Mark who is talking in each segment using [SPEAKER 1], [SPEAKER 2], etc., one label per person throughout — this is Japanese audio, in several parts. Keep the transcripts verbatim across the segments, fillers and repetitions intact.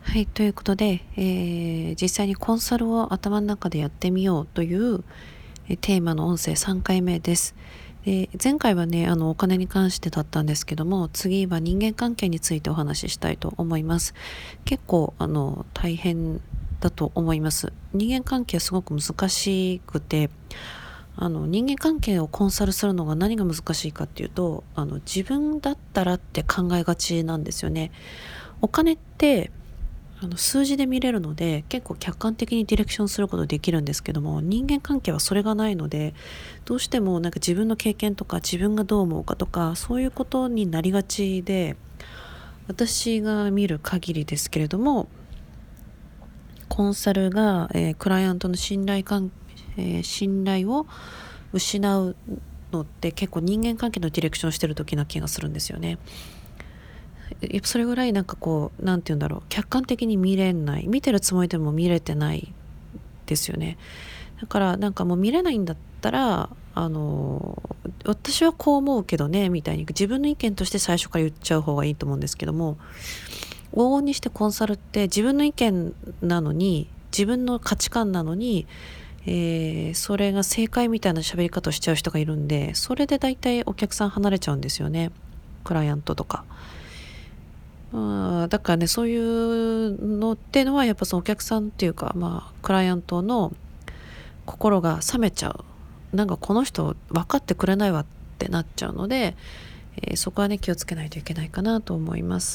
[SPEAKER 1] はい、ということで、えー実際にコンサルを頭の中でやってみようというえーテーマの音声さんかいめです。で前回はね、あのお金に関してだったんですけども、次は人間関係についてお話ししたいと思います。結構あの大変だと思います。人間関係はすごく難しくて、あの人間関係をコンサルするのが何が難しいかっていうと、あの自分だったらって考えがちなんですよね。お金ってあの数字で見れるので結構客観的にディレクションすることできるんですけども、人間関係はそれがないので、どうしてもなんか自分の経験とか自分がどう思うかとかそういうことになりがちで、私が見る限りですけれども、コンサルが、えークライアントの信頼関、えー信頼を失うのって結構人間関係のディレクションしてる時な気がするんですよね。やっぱそれぐらいなんかこう、なんて言うんだろう、客観的に見れない、見てるつもりでも見れてないですよね。だからなんかもう見れないんだったら、あの私はこう思うけどねみたいに自分の意見として最初から言っちゃう方がいいと思うんですけども、往々にしてコンサルって自分の意見なのに、自分の価値観なのに、えーそれが正解みたいな喋り方をしちゃう人がいるんで、それで大体お客さん離れちゃうんですよね、クライアントとか。まあ、だからね、そういうのっていうのはやっぱそのお客さんっていうか、まあクライアントの心が冷めちゃう、なんかこの人分かってくれないわってなっちゃうので、えーそこはね気をつけないといけないかなと思います。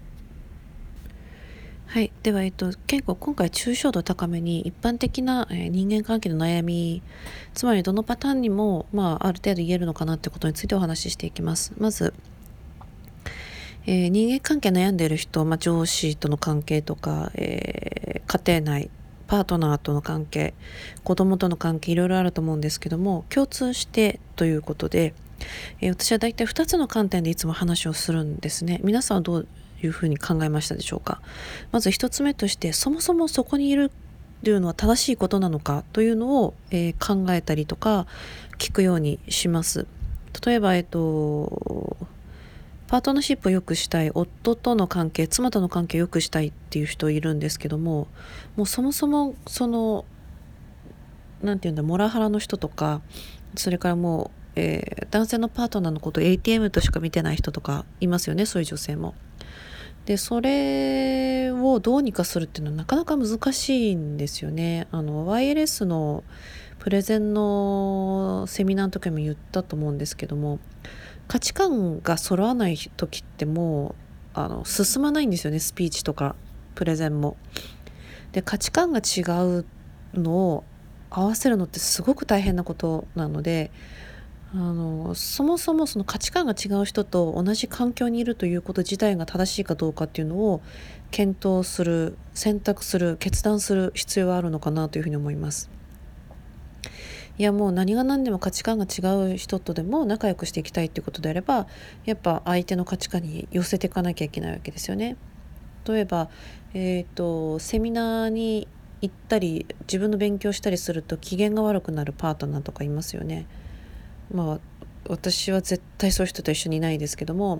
[SPEAKER 1] はい、では、えっと、結構今回抽象度高めに一般的な、えー人間関係の悩み、つまりどのパターンにも、まあ、ある程度言えるのかなってことについてお話ししていきます。まず、えー人間関係悩んでいる人、まあ、上司との関係とか、えー家庭内、パートナーとの関係、子供との関係、いろいろあると思うんですけども、共通してということで、えー私は大体ふたつの観点でいつも話をするんですね。皆さんはどういうふうに考えましたでしょうか。まずひとつめとして、そもそもそこにいるというのは正しいことなのかというのを、えー考えたりとか聞くようにします。例えば、えっとパートナーシップを良くしたい、夫との関係、妻との関係を良くしたいっていう人いるんですけども、もうそもそもそのなんていうんだ、モラハラの人とか、それからもう、えー男性のパートナーのことを エーティーエム としか見てない人とかいますよね、そういう女性も。でそれをどうにかするっていうのはなかなか難しいんですよね。あの ワイエルエス のプレゼンのセミナーの時も言ったと思うんですけども、価値観が揃わない時ってもうあの進まないんですよね、スピーチとかプレゼンも。で価値観が違うのを合わせるのってすごく大変なことなので、あのそもそもその価値観が違う人と同じ環境にいるということ自体が正しいかどうかっていうのを検討する、選択する、決断する必要があるのかなというふうに思います。いやもう何が何でも価値観が違う人とでも仲良くしていきたいっていうことであれば、やっぱ相手の価値観に寄せていかなきゃいけないわけですよね。例えば、えーと、セミナーに行ったり自分の勉強したりすると機嫌が悪くなるパートナーとかいますよね。まあ私は絶対そういう人と一緒にいないですけども、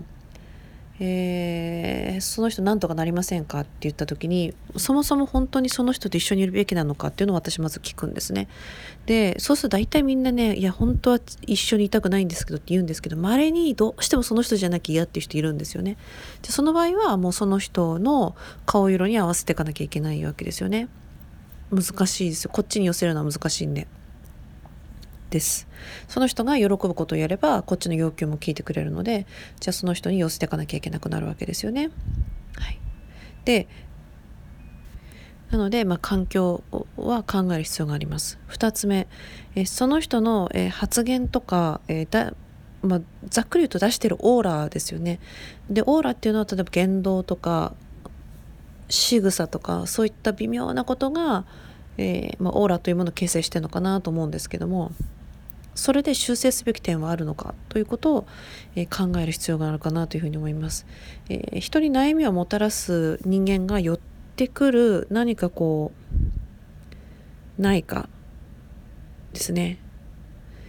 [SPEAKER 1] えーその人なんとかなりませんかって言った時に、そもそも本当にその人と一緒にいるべきなのかっていうのを私まず聞くんですね。でそうすると大体みんなね、いや本当は一緒にいたくないんですけどって言うんですけど、稀にどうしてもその人じゃなきゃ嫌っていう人いるんですよね。でその場合はもうその人の顔色に合わせていかなきゃいけないわけですよね。難しいですよ、こっちに寄せるのは難しいんでです。その人が喜ぶことをやればこっちの要求も聞いてくれるので、じゃあその人に寄せていかなきゃいけなくなるわけですよね。はい、でなので、まあ、環境は考える必要があります。ふたつめ、えその人の、え発言とか、えーだまあ、ざっくり言うと出しているオーラですよね。でオーラっていうのは例えば言動とか仕草とかそういった微妙なことが、えーまあ、オーラというものを形成しているのかなと思うんですけども、それで修正すべき点はあるのかということを、えー考える必要があるかなというふうに思います。えー人に悩みをもたらす人間が寄ってくる何かこうないかですね。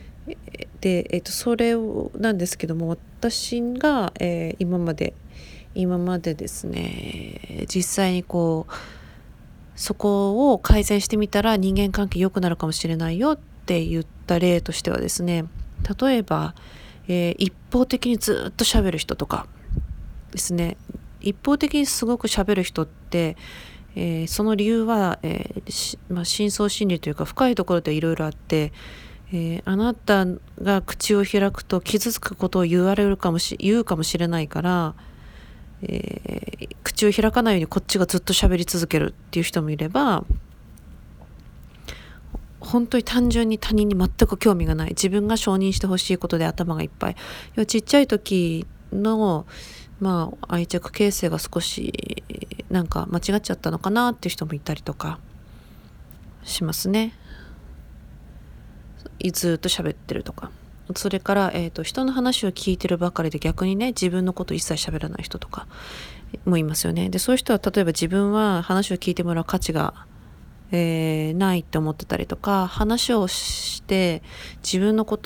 [SPEAKER 1] で、えーと、それをなんですけども、私が、えー今まで今までですね、実際にこうそこを改善してみたら人間関係良くなるかもしれないよって言った例としてはですね、例えば、えー一方的にずっと喋る人とかですね。一方的にすごく喋る人って、えーその理由は、えーしまあ、深層心理というか深いところでいろいろあって、えーあなたが口を開くと傷つくことを言われるかもし言うかもしれないから、えー口を開かないようにこっちがずっと喋り続けるっていう人もいれば、本当に単純に他人に全く興味がない、自分が承認してほしいことで頭がいっぱい。要はちっちゃい時のまあ愛着形成が少しなんか間違っちゃったのかなっていう人もいたりとかしますね。ずっと喋ってるとか、それから、えーと、人の話を聞いてるばかりで逆にね、自分のこと一切喋らない人とかもいますよね。でそういう人は例えば自分は話を聞いてもらう価値が、えーないって思ってたりとか、話をして自分のこ